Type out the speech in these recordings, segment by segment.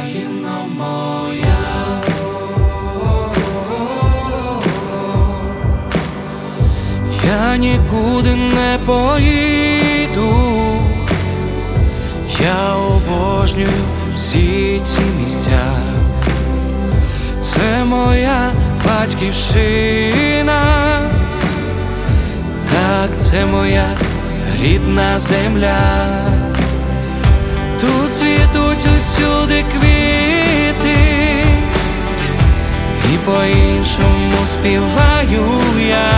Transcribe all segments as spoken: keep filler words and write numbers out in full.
країно моя. Я нікуди не поїду, я обожнюю всі ці місця. Це моя батьківщина, так, це моя рідна земля. Тут цвітуть усюди квіти, і по-іншому співаю я.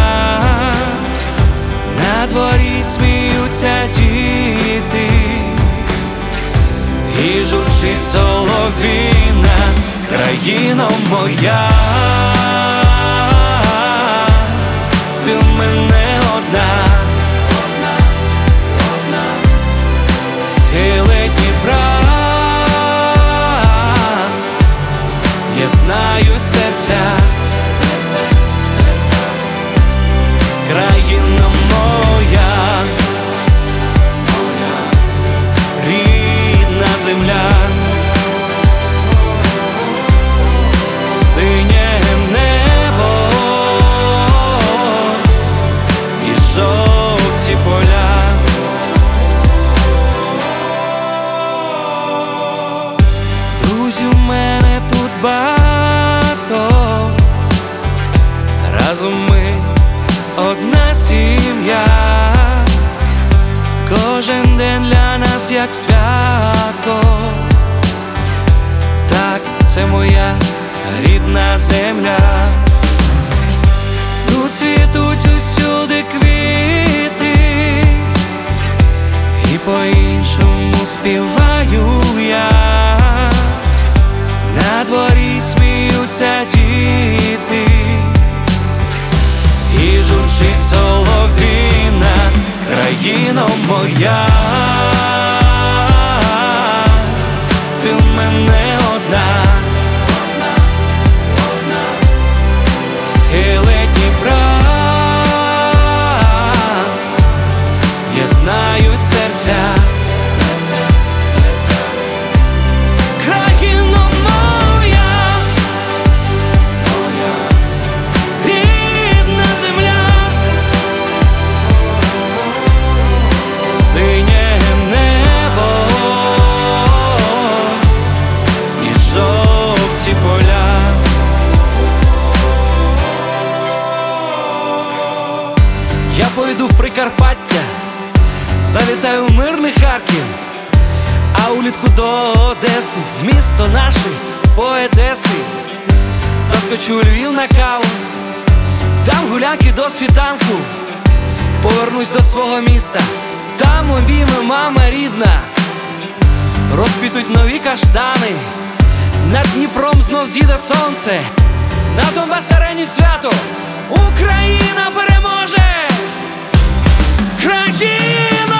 На дворі сміються діти, і журчить солов'їна, країно моя. Ти в мене одна, одна, одна. Схили Дніпра єднають серця, серця, серця. Країна моя, моя рідна земля. Синє небо і жовті поля. Друзів в мене тут багато, разом ми одна сім'я. Кожен день для нас як свято, так, це моя рідна земля. Тут цвітуть усюди квіти, і по-іншому співаю я. На дворі сміються діти, і журчить солов'їна, країно моя. Ти в мене одна, одна, одна. Схили Дніпра єднають серця, серця, серця. Країно моя, моя рідна земля. Синє небо і жовті поля. Я пойду в Прикарпаття, завітаю в мирний Харків, а улітку до Одеси, в місто наше поетеси. Заскочу у Львів на каву, там гулянки до світанку. Повернусь до свого міста, там обійме мама рідна. Розквітуть нові каштани, над Дніпром знов зійде сонце. На Донбас-арені свято, Україна переможе! Країна!